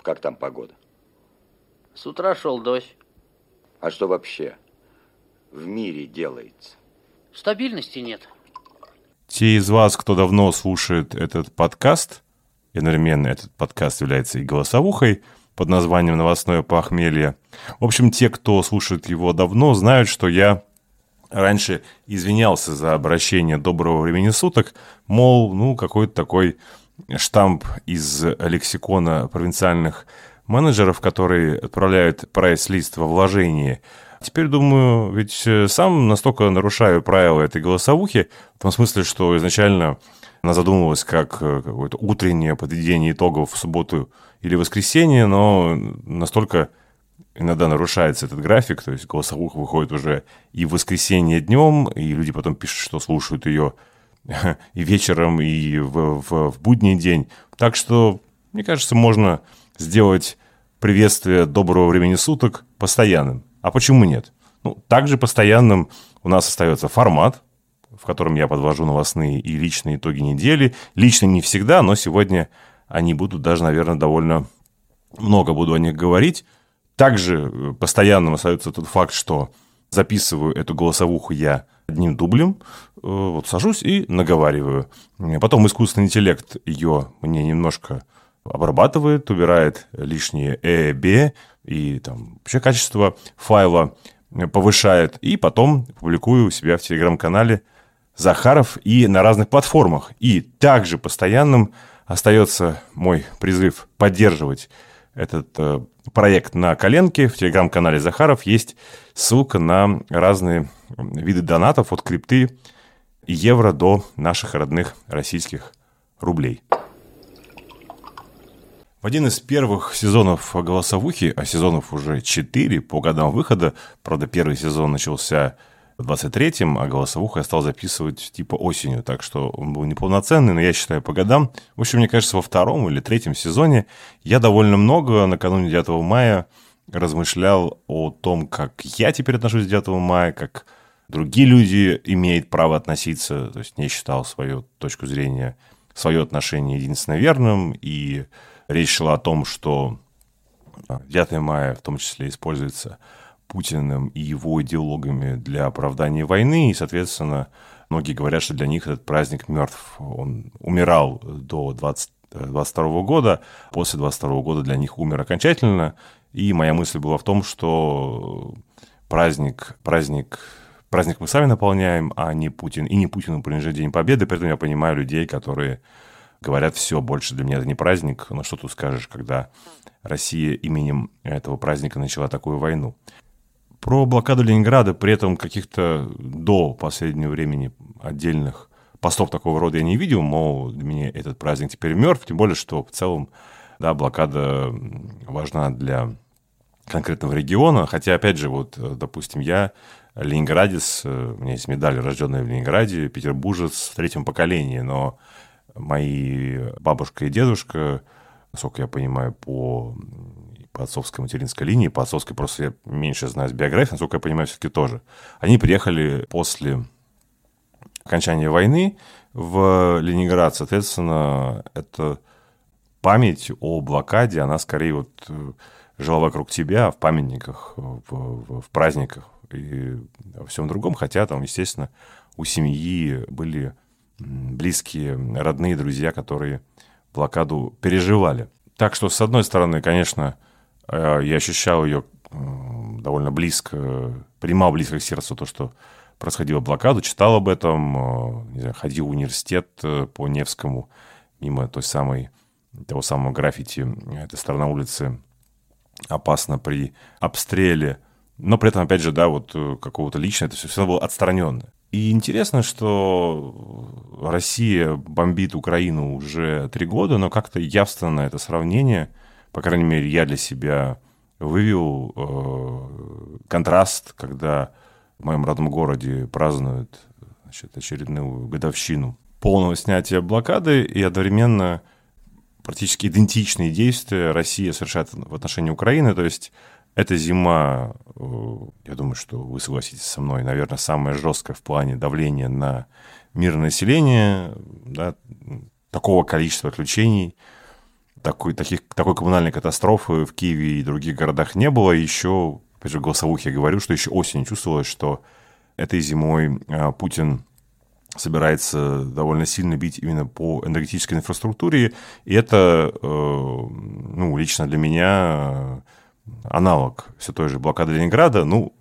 как там погода? С утра шел дождь. А что вообще в мире делается? Стабильности нет. Те из вас, кто давно слушает этот подкаст, и одновременно этот подкаст является и голосовухой под названием «Новостное похмелье». В общем, те, кто слушает его давно, знают, что я раньше извинялся за обращение «доброго времени суток», мол, какой-то такой штамп из лексикона провинциальных менеджеров, которые отправляют прайс-лист во вложении. Теперь думаю, ведь сам настолько нарушаю правила этой голосовухи, в том смысле, что изначально она задумывалась как какое-то утреннее подведение итогов в субботу или воскресенье, но настолько иногда нарушается этот график, то есть голосовуха выходит уже и в воскресенье днем, и люди потом пишут, что слушают ее и вечером, и в будний день. Так что, мне кажется, можно сделать приветствие доброго времени суток постоянным. А почему нет? Также постоянным у нас остается формат, в котором я подвожу новостные и личные итоги недели. Лично не всегда, но сегодня они будут даже, наверное, довольно много буду о них говорить. Также постоянным остается тот факт, что записываю эту голосовуху я одним дублем. Вот сажусь и наговариваю. Потом искусственный интеллект ее мне немножко обрабатывает, убирает лишние б, и там вообще качество файла повышает. И потом публикую у себя в телеграм-канале Захаров и на разных платформах. И также постоянным остается мой призыв поддерживать этот проект на коленке. В телеграм-канале Захаров есть ссылка на разные виды донатов от крипты и евро до наших родных российских рублей. В один из первых сезонов голосовухи, а сезонов уже 4 по годам выхода, правда, первый сезон начался в 23-м, а голосовуху я стал записывать типа осенью, так что он был неполноценный, но я считаю по годам. В общем, мне кажется, во втором или третьем сезоне я довольно много накануне 9 мая размышлял о том, как я теперь отношусь к 9 мая, как другие люди имеют право относиться, то есть не считал свою точку зрения, свое отношение единственно верным, и речь шла о том, что 9 мая в том числе используется Путиным и его идеологами для оправдания войны, и, соответственно, многие говорят, что для них этот праздник мертв. Он умирал до 22 года, после 22 года для них умер окончательно, и моя мысль была в том, что праздник мы сами наполняем, а не Путин, и не Путину принадлежит День Победы, поэтому я понимаю людей, которые говорят, все, больше для меня это не праздник, но что тут скажешь, когда Россия именем этого праздника начала такую войну. Про блокаду Ленинграда при этом каких-то до последнего времени отдельных постов такого рода я не видел, мол, для меня этот праздник теперь мертв, тем более, что в целом, да, блокада важна для конкретного региона, хотя, опять же, вот, допустим, я ленинградец, у меня есть медаль, рожденная в Ленинграде, петербуржец в третьем поколении, но мои бабушка и дедушка, насколько я понимаю, по отцовской материнской линии, по отцовской просто я меньше знаю с биографией, насколько я понимаю, все-таки тоже. Они приехали после окончания войны в Ленинград, соответственно, это память о блокаде, она скорее вот жила вокруг тебя, в памятниках, в праздниках и во всем другом, хотя там, естественно, у семьи были близкие, родные, друзья, которые блокаду переживали. Так что, с одной стороны, конечно, я ощущал ее довольно близко, принимал близко к сердцу то, что происходила блокада, читал об этом, не знаю, ходил в университет по Невскому, мимо того самого граффити «Эта сторона улицы опасна при обстреле», но при этом, опять же, да, вот какого-то личного, это все было отстраненно. И интересно, что Россия бомбит Украину уже 3 года, но как-то явственно это сравнение, по крайней мере, я для себя вывел контраст, когда в моем родном городе празднуют, значит, очередную годовщину полного снятия блокады, и одновременно практически идентичные действия Россия совершает в отношении Украины. То есть эта зима, я думаю, что вы согласитесь со мной, наверное, самая жесткая в плане давления на мирное население, да, такого количества отключений такой коммунальной катастрофы в Киеве и других городах не было. Еще, опять же, в голосовухе я говорю, что еще осенью чувствовалось, что этой зимой Путин собирается довольно сильно бить именно по энергетической инфраструктуре. И это, лично для меня аналог все той же блокады Ленинграда.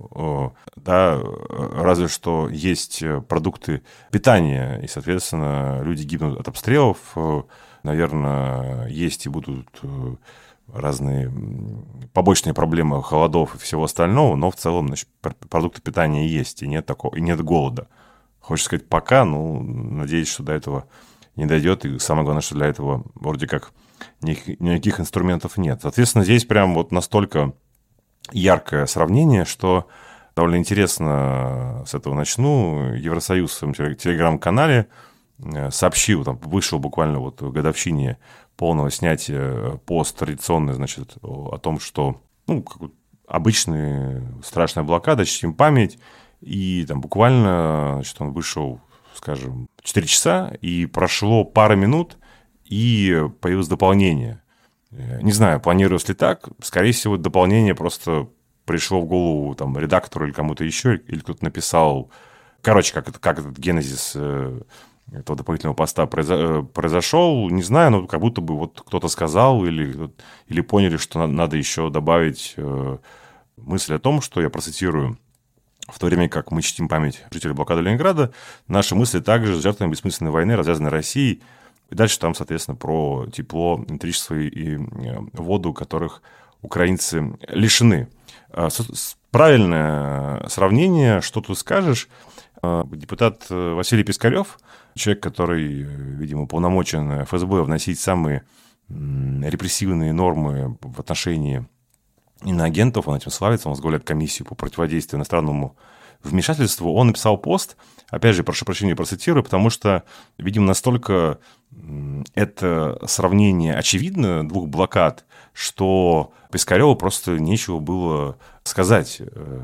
Разве что есть продукты питания, и, соответственно, люди гибнут от обстрелов. Наверное, есть и будут разные побочные проблемы холодов и всего остального, но в целом, значит, продукты питания есть, и нет голода. Хочется сказать пока, надеюсь, что до этого не дойдет, и самое главное, что для этого вроде как никаких инструментов нет. Соответственно, здесь прям вот настолько яркое сравнение, что довольно интересно с этого начну. Евросоюз в своем телеграм-канале сообщил, вышел буквально вот в годовщине полного снятия пост традиционный, значит, о том, что, обычная страшная блокада, чтим память, и буквально, значит, он вышел, скажем, 4 часа, и прошло пара минут, и появилось дополнение. Не знаю, планировалось ли так, скорее всего, дополнение просто пришло в голову редактору или кому-то еще, или кто-то написал, как этот генезис этого дополнительного поста произошел, не знаю, но как будто бы вот кто-то сказал или поняли, что надо еще добавить мысль о том, что я процитирую: в то время как мы чтим память жителей блокады Ленинграда, наши мысли также с жертвами бессмысленной войны, развязанной Россией. И дальше там, соответственно, про тепло, электричество и воду, которых украинцы лишены. Правильное сравнение, что тут скажешь. Депутат Василий Пискарев, человек, который, видимо, уполномочен ФСБ вносить самые репрессивные нормы в отношении иноагентов, он этим славится, он возглавляет комиссию по противодействию иностранному вмешательству, он написал пост, опять же, прошу прощения, процитирую, потому что, видимо, настолько это сравнение очевидно двух блокад, что Пискареву просто нечего было сказать.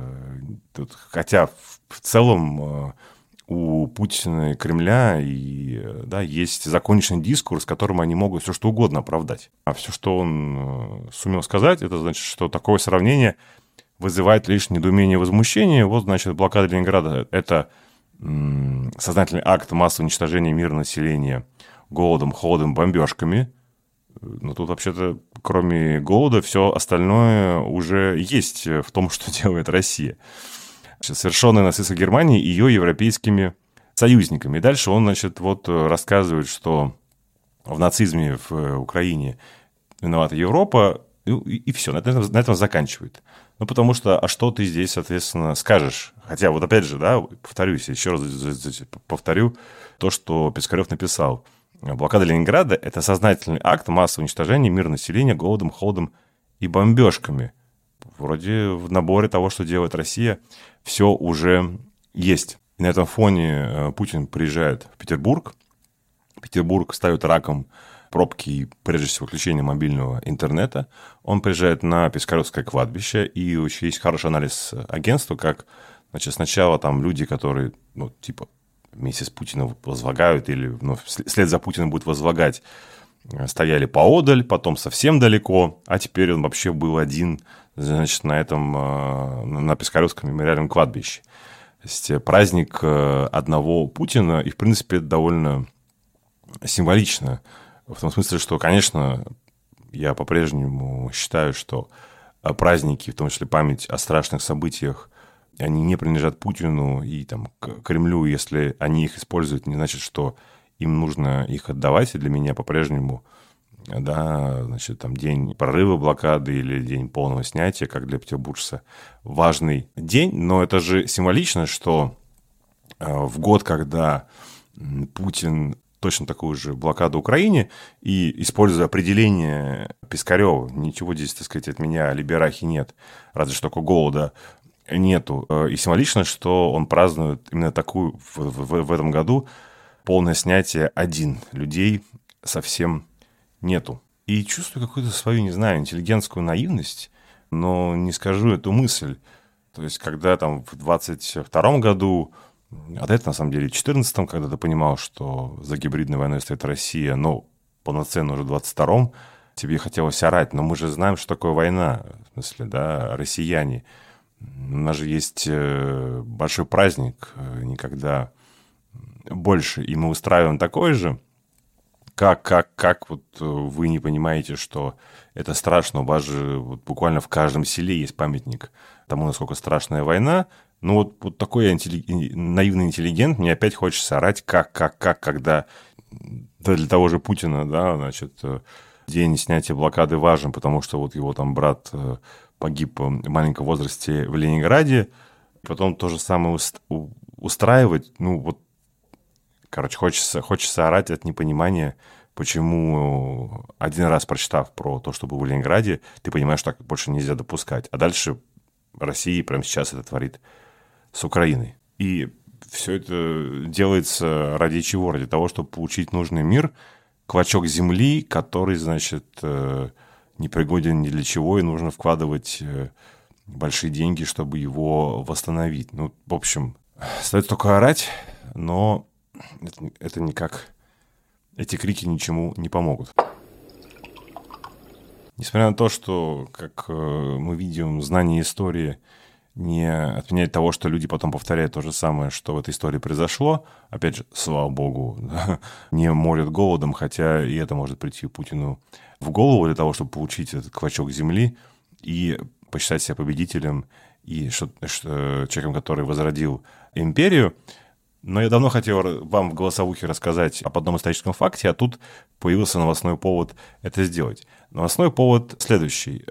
Хотя в целом у Путина и Кремля есть законченный дискурс, которым они могут все что угодно оправдать. А все, что он сумел сказать, это значит, что такое сравнение вызывает лишь недоумение и возмущение. Вот, значит, блокада Ленинграда – это сознательный акт массового уничтожения мирного населения голодом, холодом, бомбежками. Но тут вообще-то, кроме голода, все остальное уже есть в том, что делает Россия. Совершенное насильство Германии и ее европейскими союзниками. И дальше он, значит, рассказывает, что в нацизме в Украине виновата Европа, и все, на этом заканчивает. Потому что, а что ты здесь, соответственно, скажешь? Хотя, опять же, повторюсь, еще раз повторю то, что Пискарев написал. Блокада Ленинграда – это сознательный акт массового уничтожения мирного населения голодом, холодом и бомбежками. Вроде в наборе того, что делает Россия, все уже есть. И на этом фоне Путин приезжает в Петербург. Петербург ставит раком пробки и, прежде всего, отключение мобильного интернета. Он приезжает на Пискаревское кладбище, и есть хороший анализ агентства, как, значит, сначала там люди, которые, вместе с Путиным возлагают или вслед за Путиным будут возлагать, стояли поодаль, потом совсем далеко, а теперь он вообще был один, значит, на Пискаревском мемориальном кладбище. То есть праздник одного Путина, и, в принципе, это довольно символично. В том смысле, что, конечно, я по-прежнему считаю, что праздники, в том числе память о страшных событиях, они не принадлежат Путину и к Кремлю. Если они их используют, не значит, что им нужно их отдавать. И для меня по-прежнему, день прорыва блокады или день полного снятия, как для петербуржца, важный день. Но это же символично, что в год, когда Путин точно такую же блокаду Украине, и, используя определение Пискарева, ничего здесь, так сказать, от меня либерахи нет, разве что такого голода нету. И символично, что он празднует именно такую в этом году полное снятие один. Людей совсем нету. И чувствую какую-то свою, не знаю, интеллигентскую наивность, но не скажу эту мысль. То есть, когда в 22-м году, а это, на самом деле, в 14-м, когда ты понимал, что за гибридной войной стоит Россия, но полноценно уже в 22-м, тебе хотелось орать, но мы же знаем, что такое война, в смысле, да, россияне. У нас же есть большой праздник, никогда больше, и мы устраиваем такой же. Как вот вы не понимаете, что это страшно? У вас же вот буквально в каждом селе есть памятник тому, насколько страшная война. Ну вот такой наивный интеллигент, мне опять хочется орать, когда для того же Путина, да, значит, день снятия блокады важен, потому что вот его там брат погиб в маленьком возрасте в Ленинграде, потом то же самое устраивать, ну вот, короче, хочется орать от непонимания, почему один раз прочитав про то, что был в Ленинграде, ты понимаешь, что так больше нельзя допускать. А дальше Россия прямо сейчас это творит с Украиной. И все это делается ради чего? Ради того, чтобы получить нужный мир, клочок земли, который, значит, непригоден ни для чего, и нужно вкладывать большие деньги, чтобы его восстановить. Ну, в общем, остается только орать, но это никак... Эти крики ничему не помогут. Несмотря на то, что, как мы видим, знание истории не отменяет того, что люди потом повторяют то же самое, что в этой истории произошло. Опять же, слава богу, да, не морят голодом, хотя и это может прийти Путину в голову для того, чтобы получить этот клочок земли и посчитать себя победителем и человеком, который возродил империю. Но я давно хотел вам в голосовухе рассказать об одном историческом факте, а тут появился новостной повод это сделать. Новостной повод следующий.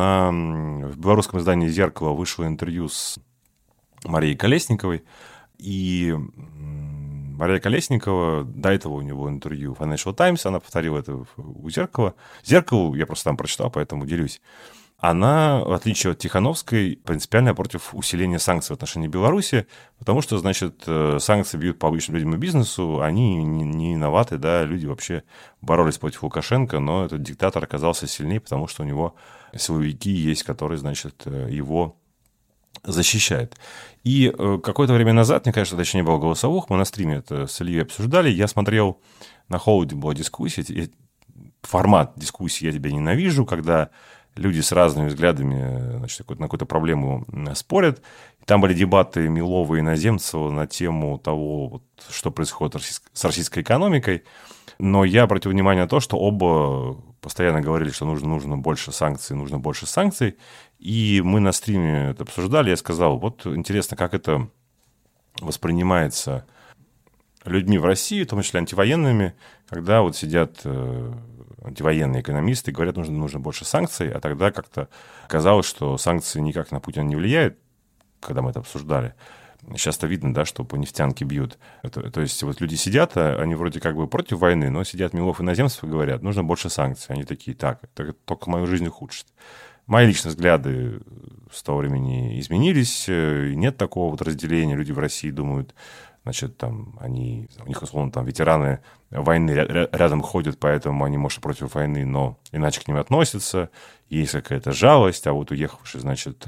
В белорусском издании «Зеркало» вышло интервью с Марией Колесниковой, и Мария Колесникова, до этого у него интервью в Financial Times, она повторила это у «Зеркала». «Зеркало» я просто там прочитал, поэтому делюсь. Она, в отличие от Тихановской, принципиально против усиления санкций в отношении Беларуси, потому что, значит, санкции бьют по обычным людям и бизнесу, они не виноваты, да, люди вообще боролись против Лукашенко, но этот диктатор оказался сильнее, потому что у него силовики есть, которые, значит, его защищают. И какое-то время назад, мне кажется, точнее было голосовух, мы на стриме это с Ильей обсуждали, я смотрел, на холоде была дискуссия, формат дискуссии «Я тебя ненавижу», когда люди с разными взглядами, значит, на какую-то проблему спорят. И там были дебаты Милова и Иноземцева на тему того, вот, что происходит с российской экономикой. Но я обратил внимание на то, что оба постоянно говорили, что нужно больше санкций, нужно больше санкций. И мы на стриме это обсуждали. Я сказал, вот интересно, как это воспринимается людьми в России, в том числе антивоенными, когда вот сидят антивоенные экономисты говорят, нужно больше санкций, а тогда как-то казалось, что санкции никак на Путина не влияют, когда мы это обсуждали. Сейчас-то видно, да, что по нефтянке бьют. То есть вот люди сидят, они вроде как бы против войны, но сидят Милов и Иноземцев и говорят, нужно больше санкций. Они такие, так, это только мою жизнь ухудшит. Мои личные взгляды с того времени изменились, нет такого вот разделения. Люди в России думают, значит, там у них, условно, там ветераны войны рядом ходят, поэтому они, может, против войны, но иначе к ним относятся, есть какая-то жалость, а вот уехавшие, значит,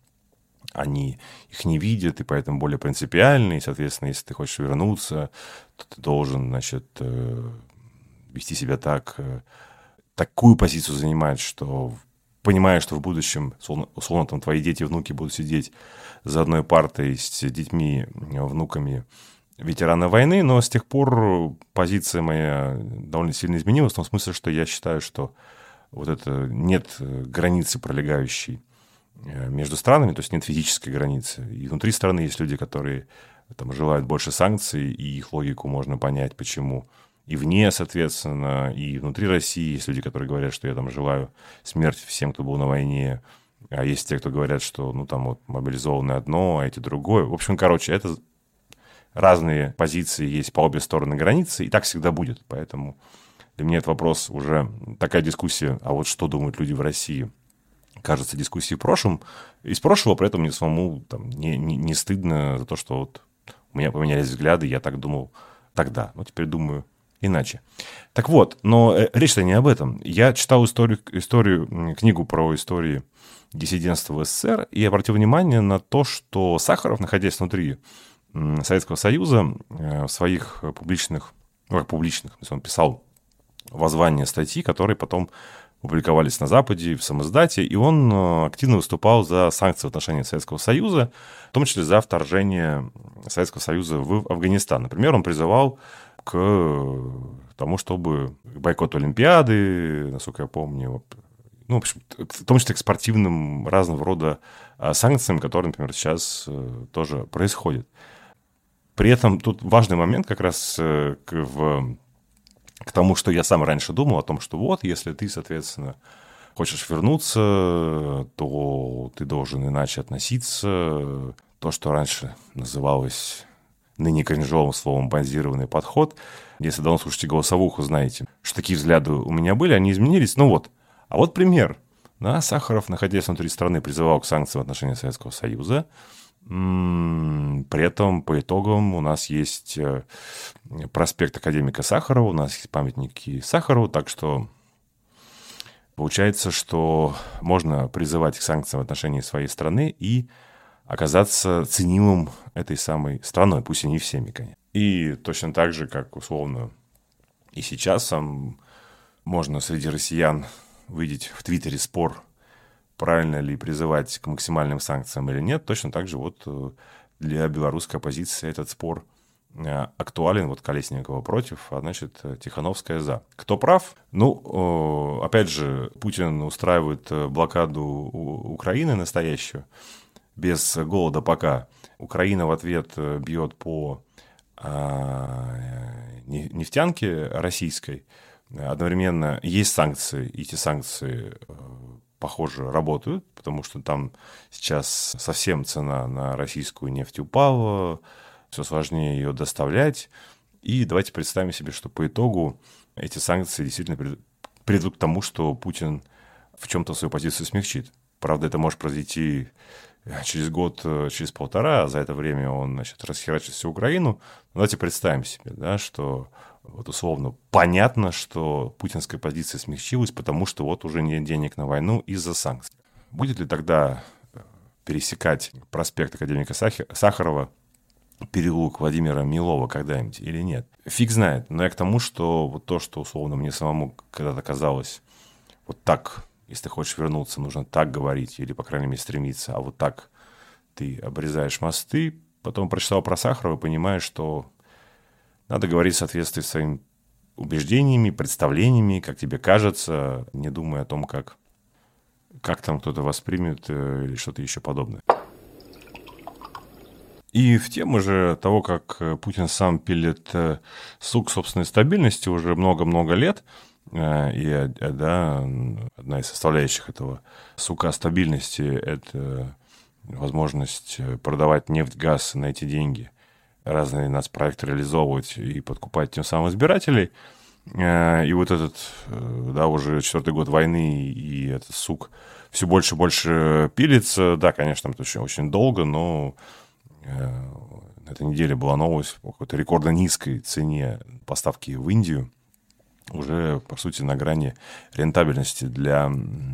они их не видят, и поэтому более принципиальны, и, соответственно, если ты хочешь вернуться, то ты должен, значит, вести себя такую позицию занимать, что понимая, что в будущем, условно, там твои дети, внуки будут сидеть за одной партой с детьми, внуками ветерана войны, но с тех пор позиция моя довольно сильно изменилась, в том смысле, что я считаю, что вот это нет границы, пролегающей между странами, то есть нет физической границы. И внутри страны есть люди, которые там желают больше санкций, и их логику можно понять, почему. И вне, соответственно, и внутри России есть люди, которые говорят, что я там желаю смерти всем, кто был на войне. А есть те, кто говорят, что, ну, там вот мобилизованные одно, а эти другое. В общем, короче, это разные позиции есть по обе стороны границы, и так всегда будет. Поэтому для меня этот вопрос уже такая дискуссия, а вот что думают люди в России, кажется, дискуссией из прошлого, при этом мне самому там, не стыдно за то, что вот у меня поменялись взгляды, я так думал тогда, но теперь думаю иначе. Так вот, но речь-то не об этом. Я читал книгу про историю диссидентства в СССР и обратил внимание на то, что Сахаров, находясь внутри Советского Союза, в своих публичных, он писал воззвания статьи, которые потом публиковались на Западе, в самиздате, и он активно выступал за санкции в отношении Советского Союза, в том числе за вторжение Советского Союза в Афганистан. Например, он призывал к тому, чтобы бойкот Олимпиады, насколько я помню, ну, в общем, в том числе к спортивным разного рода санкциям, которые, например, сейчас тоже происходят. При этом тут важный момент как раз к тому, что я сам раньше думал, о том, что вот, если ты, соответственно, хочешь вернуться, то ты должен иначе относиться. То, что раньше называлось ныне кринжовым словом «базированный подход». Если давно слушаете голосовуху, знаете, что такие взгляды у меня были, они изменились. Ну вот. А вот пример. Да, Сахаров, находясь внутри страны, призывал к санкциям в отношении Советского Союза. При этом по итогам у нас есть проспект академика Сахарова, у нас есть памятники Сахарову, так что получается, что можно призывать к санкциям в отношении своей страны и оказаться ценимым этой самой страной, пусть и не всеми, конечно. И точно так же, как условно и сейчас можно среди россиян видеть в Твиттере спор, правильно ли призывать к максимальным санкциям или нет, точно так же вот для белорусской оппозиции этот спор актуален. Вот Колесникова против, а значит, Тихановская за. Кто прав? Ну, опять же, Путин устраивает блокаду Украины настоящую, без голода пока. Украина в ответ бьет по нефтянке российской. Одновременно есть санкции, и эти санкции, похоже, работают, потому что там сейчас совсем цена на российскую нефть упала, все сложнее ее доставлять. И давайте представим себе, что по итогу эти санкции действительно приведут к тому, что Путин в чем-то свою позицию смягчит. Правда, это может произойти через год, через полтора, а за это время он, значит, расхерачит всю Украину. Но давайте представим себе, да, что вот условно понятно, что путинская позиция смягчилась, потому что вот уже нет денег на войну из-за санкций. Будет ли тогда пересекать проспект академика Сахарова переулок Владимира Милова когда-нибудь или нет? Фиг знает. Но я к тому, что вот то, что условно мне самому когда-то казалось вот так, если ты хочешь вернуться, нужно так говорить или, по крайней мере, стремиться, а вот так ты обрезаешь мосты. Потом прочитал про Сахарова и понимаешь, что надо говорить в соответствии с своими убеждениями, представлениями, как тебе кажется, не думая о том, как там кто-то воспримет или что-то еще подобное. И в тему же того, как Путин сам пилит сук собственной стабильности уже много-много лет, и да, одна из составляющих этого сука стабильности – это возможность продавать нефть, газ на эти деньги, разные нацпроекты реализовывать и подкупать тем самым избирателей. И вот этот, да, уже 4-й год войны, и этот сук все больше и больше пилится. Да, конечно, это очень, очень долго, но на этой неделе была новость о какой-то рекордно низкой цене поставки в Индию, уже, по сути, на грани рентабельности для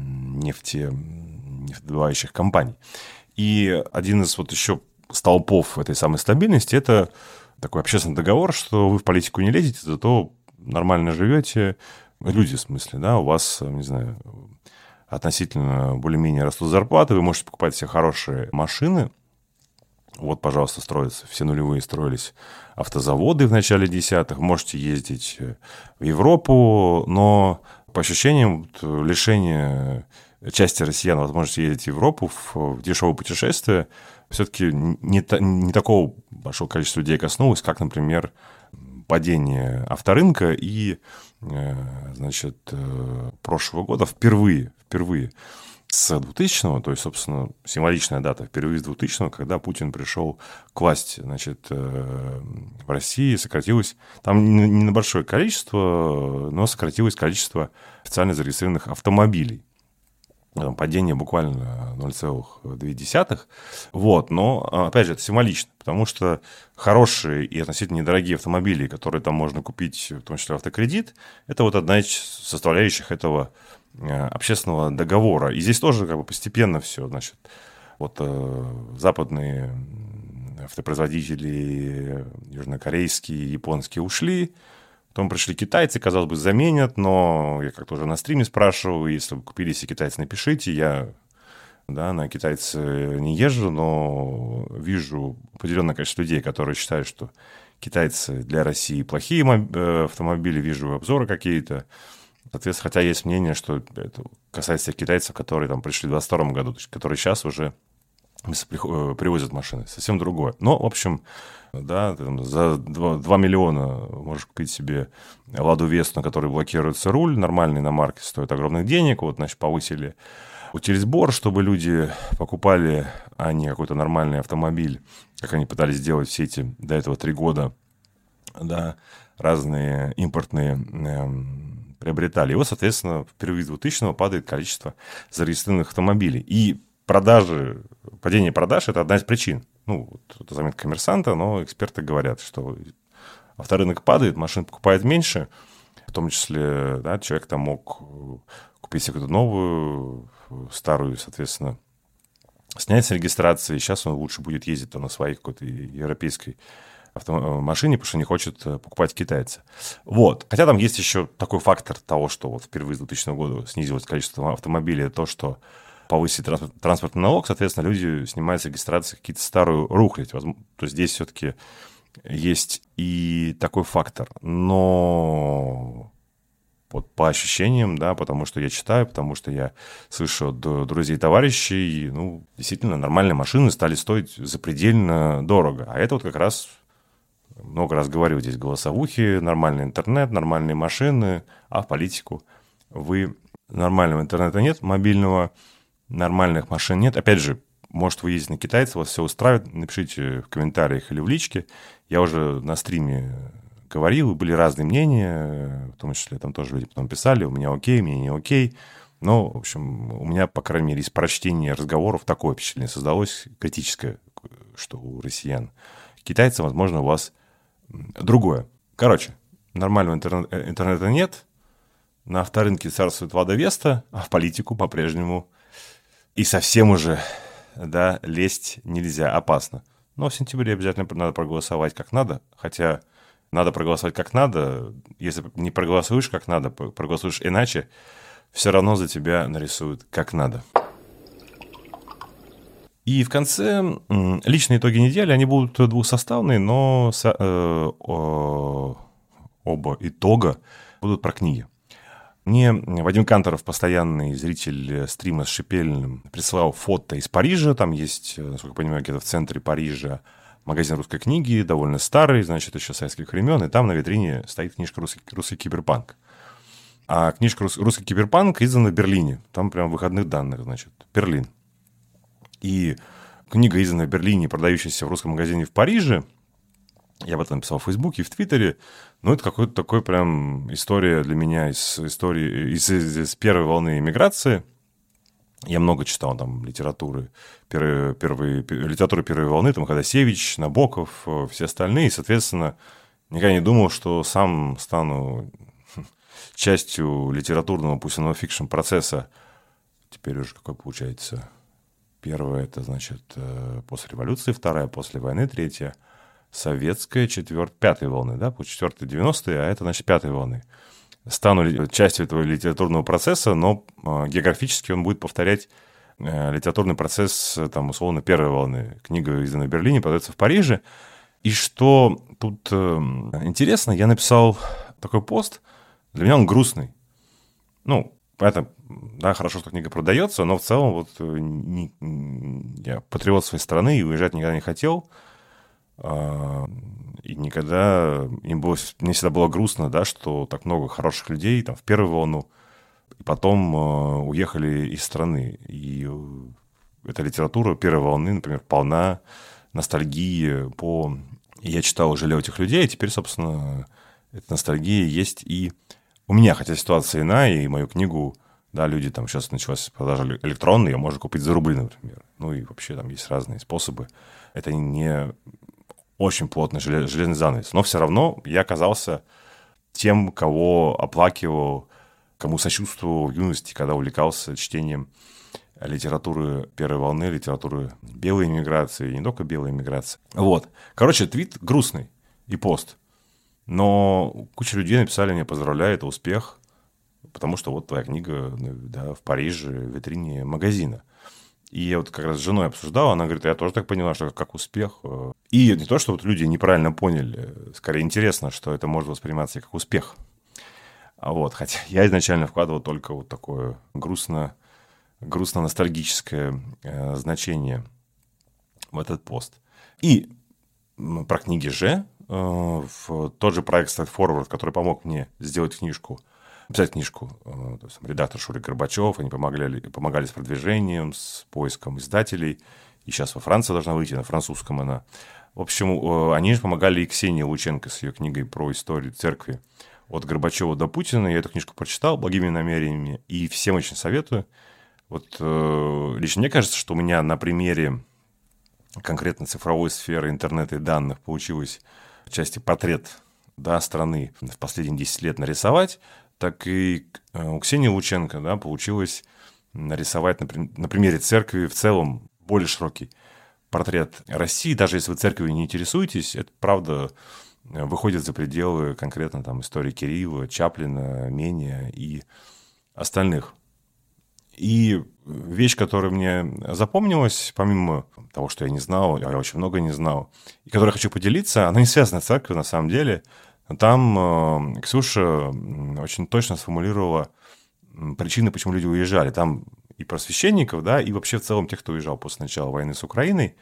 нефтедобывающих компаний. И один из вот еще столпов этой самой стабильности – это такой общественный договор, что вы в политику не лезете, зато нормально живете. Люди, в смысле, да, у вас, не знаю, относительно более-менее растут зарплаты, вы можете покупать все хорошие машины. Вот, пожалуйста, строятся, все нулевые строились автозаводы в начале десятых, можете ездить в Европу, но по ощущениям лишение части россиян возможности ездить в Европу в дешевое путешествие все-таки не такого большого количества людей коснулось, как, например, падение авторынка и, значит, прошлого года впервые с 2000-го, то есть, собственно, символичная дата, впервые с 2000-го, когда Путин пришел к власти, значит, в России сократилось, там не на большое количество, но сократилось количество официально зарегистрированных автомобилей. Падение буквально 0,2. Вот, но, опять же, это символично, потому что хорошие и относительно недорогие автомобили, которые там можно купить, в том числе автокредит, это вот одна из составляющих этого общественного договора. И здесь тоже как бы постепенно все, значит, вот западные автопроизводители, южнокорейские, японские ушли, Потом пришли китайцы, казалось бы, заменят, но я как-то уже на стриме спрашивал, если вы купили себе китайцы, напишите. Я на китайцы не езжу, но вижу определенное количество людей, которые считают, что китайцы для России плохие автомобили, вижу обзоры какие-то. Соответственно, хотя есть мнение, что это касается китайцев, которые там пришли в 2022 году, то есть, которые сейчас уже привозят машины. Совсем другое. Но, в общем, да, там за 2 миллиона можешь купить себе Ладу Весту, на которой блокируется руль, нормальный иномарки, стоит огромных денег. Вот, значит, повысили утилизбор, чтобы люди покупали, а не какой-то нормальный автомобиль, как они пытались сделать все эти до этого 3 года, да, разные импортные приобретали. И вот, соответственно, впервые с 2000-го падает количество зарегистрированных автомобилей. И падение продаж – это одна из причин. Ну, вот это заметка «Коммерсанта», но эксперты говорят, что авторынок падает, машин покупает меньше, в том числе, да, человек там мог купить себе какую-то новую, старую, соответственно, снять с регистрации, сейчас он лучше будет ездить на своей какой-то европейской машине, потому что не хочет покупать китайца. Вот. Хотя там есть еще такой фактор того, что вот впервые с 2000 года снизилось количество автомобилей, то, что повысить транспортный налог, соответственно, люди снимают с регистрации какие-то старую рухлядь. То есть здесь все-таки есть и такой фактор. Но вот по ощущениям, да, потому что я читаю, потому что я слышу от друзей и товарищей, ну, действительно, нормальные машины стали стоить запредельно дорого. А это вот как раз, много раз говорю, здесь голосовухи, нормальный интернет, нормальные машины, а в политику нормального интернета нет, мобильного, нормальных машин нет. Опять же, может, вы ездите на китайцев, вас все устраивает, напишите в комментариях или в личке. Я уже на стриме говорил, были разные мнения, в том числе там тоже люди потом писали, у меня окей, мне не окей. Но, в общем, у меня, по крайней мере, из прочтения разговоров такое впечатление создалось, критическое, что у россиян. Китайцы, возможно, у вас другое. Короче, нормального интернета нет, на авторынке царствует Лада Веста, а в политику по-прежнему и совсем уже, да, лезть нельзя, опасно. Но в сентябре обязательно надо проголосовать как надо, хотя надо проголосовать как надо, если не проголосуешь как надо, проголосуешь иначе, все равно за тебя нарисуют как надо. И в конце личные итоги недели, они будут двухсоставные, но оба итога будут про книги. Мне Вадим Канторов, постоянный зритель стрима с Шипелиным, прислал фото из Парижа. Там есть, насколько я понимаю, где-то в центре Парижа магазин русской книги, довольно старый, значит, еще советских времен. И там на витрине стоит книжка «Русский киберпанк». А книжка «Русский киберпанк» издана в Берлине. Там прям выходных данных, значит, Берлин. И книга, изданная в Берлине, продающаяся в русском магазине в Париже, я об этом написал в Фейсбуке и в Твиттере, ну, это какой-то такой прям история для меня из первой волны эмиграции. Я много читал там литературы первой волны, там Ходосевич, Набоков, все остальные, и, соответственно, никогда не думал, что сам стану частью литературного, пусть и нон-фикшн процесса. Теперь уже какой получается? Первая, это, значит, после революции, вторая, после войны, третья, советская, четвертая, пятой волны, да, четвертая, 90-е, а это, значит, пятой волны. Стану частью этого литературного процесса, но географически он будет повторять литературный процесс, там, условно, первой волны. Книга, изданная в Берлине, продается в Париже. И что тут интересно, я написал такой пост, для меня он грустный. Ну, это, да, хорошо, что книга продается, но в целом вот я патриот своей страны и уезжать никогда не хотел. И никогда мне всегда было грустно, да, что так много хороших людей там в первую волну, и потом уехали из страны. И эта литература первой волны, например, полна ностальгии по... Я читал «Жалею этих людей», и теперь, собственно, эта ностальгия есть и у меня, хотя ситуация иная, и мою книгу, да, люди там сейчас началась продажа электронной, ее можно купить за рубли, например. Ну и вообще там есть разные способы. Это не очень плотный железный занавес. Но все равно я оказался тем, кого оплакивал, кому сочувствовал в юности, когда увлекался чтением литературы первой волны, литературы белой эмиграции, и не только белой эмиграции. Вот. Короче, твит грустный и пост. Но куча людей написали мне: поздравляю, это успех, потому что вот твоя книга, да, в Париже в витрине магазина. И я вот как раз с женой обсуждал, она говорит: я тоже так поняла, что как успех. И не то, что вот люди неправильно поняли, скорее интересно, что это может восприниматься и как успех. Хотя я изначально вкладывал только вот такое грустно-ностальгическое значение в этот пост. И про книги же, в тот же проект Straight Forward, который помог мне сделать книжку, написать книжку, то есть редактор Шурик Горбачев, они помогали с продвижением, с поиском издателей, и сейчас во Франции должна выйти, на французском она. В общем, они же помогали и Ксении Лученко с ее книгой про историю церкви от Горбачева до Путина. Я эту книжку прочитал благими намерениями, и всем очень советую. Лично мне кажется, что у меня на примере конкретно цифровой сферы интернета и данных получилось в части портрет, да, страны в последние 10 лет нарисовать, так и у Ксении Лученко, да, получилось нарисовать на примере церкви в целом более широкий портрет России. Даже если вы церковью не интересуетесь, это правда выходит за пределы конкретно там истории Кирилла, Чаплина, Мения и остальных. И вещь, которая мне запомнилась, помимо того, что я не знал, я очень много не знал, и которой хочу поделиться, она не связана с церковью на самом деле. Там Ксюша очень точно сформулировала причины, почему люди уезжали. Там и про священников, да, и вообще в целом тех, кто уезжал после начала войны с Украиной,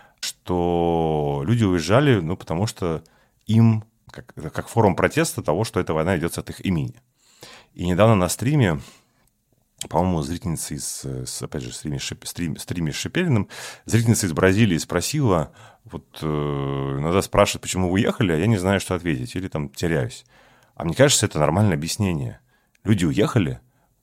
что люди уезжали, потому что им, как форма протеста того, что эта война ведется от их имени. И недавно на стриме, по-моему, зрительница опять же, стриме с Шепелиным, зрительница из Бразилии спросила, иногда спрашивают, почему вы уехали, а я не знаю, что ответить, или там теряюсь. А мне кажется, это нормальное объяснение. Люди уехали,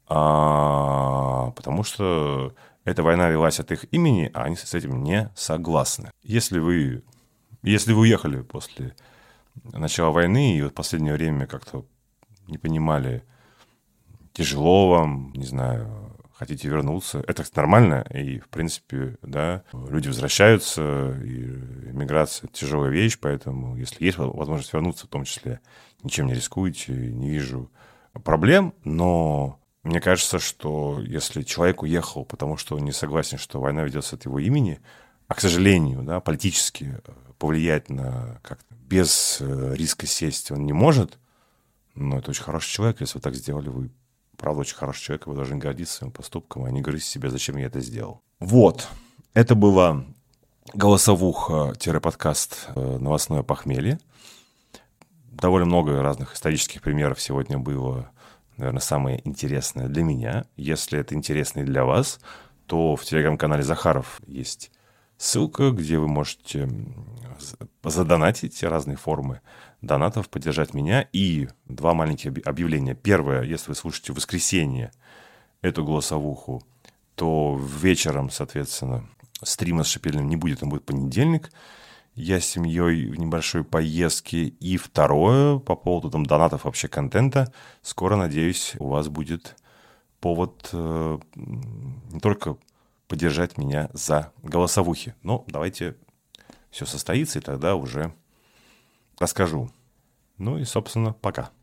потому что эта война велась от их имени, а они с этим не согласны. Если вы уехали после начала войны и в последнее время как-то не понимали, тяжело вам, не знаю, хотите вернуться, это нормально, и, в принципе, да, люди возвращаются, и эмиграция – это тяжелая вещь, поэтому, если есть возможность вернуться, в том числе, ничем не рискуйте, не вижу проблем, но мне кажется, что если человек уехал, потому что он не согласен, что война ведется от его имени, а, к сожалению, да, политически повлиять на как-то без риска сесть он не может, это очень хороший человек, если вы так сделали, вы правда, очень хороший человек, вы должны гордиться своим поступком, а не говорить себе, зачем я это сделал. Это была голосовуха-подкаст «Новостное похмелье». Довольно много разных исторических примеров сегодня было, наверное, самое интересное для меня. Если это интересно и для вас, то в телеграм-канале Захаров есть ссылка, где вы можете задонатить разные формы донатов, поддержать меня. И 2 маленьких объявления. Первое, если вы слушаете в воскресенье эту голосовуху, то вечером, соответственно, стрима с Шепелиным не будет, он будет понедельник. Я с семьей в небольшой поездке. И второе, по поводу донатов вообще контента, скоро, надеюсь, у вас будет повод не только поддержать меня за голосовухи. Но давайте все состоится, и тогда уже расскажу. И, собственно, пока.